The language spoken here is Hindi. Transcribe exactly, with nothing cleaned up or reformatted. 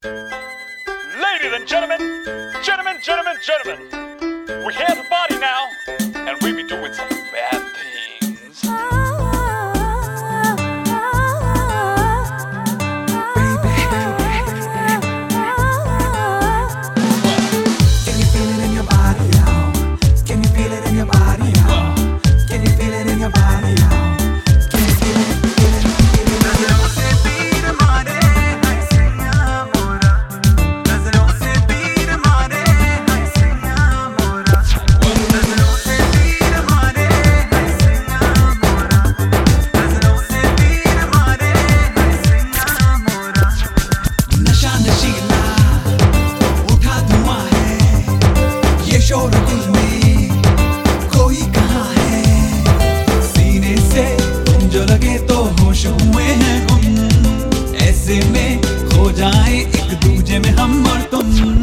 Ladies and gentlemen, gentlemen, gentlemen, gentlemen, we have a party now, and we be doing some bad things. Baby, can you feel it in your body now? Can you feel it in your body now? Can you feel it in your body now? Can you feel it, feel it, feel it? नजरों से तीर मारे हाय सैया मोरा, नजरों से तीर मारे हाय सैया मोरा, नजरों से तीर मारे हाय सैया मोरा, नजरों से तीर मारे हाय सैया मोरा। नशा नशीला उठा धुआं है, ये शोर दिल में कोई कहाँ है? सीने से तुम जो लगे तो होश हुए हैं हम, ऐसे में खो जाए एक दूजे में हम और तुम।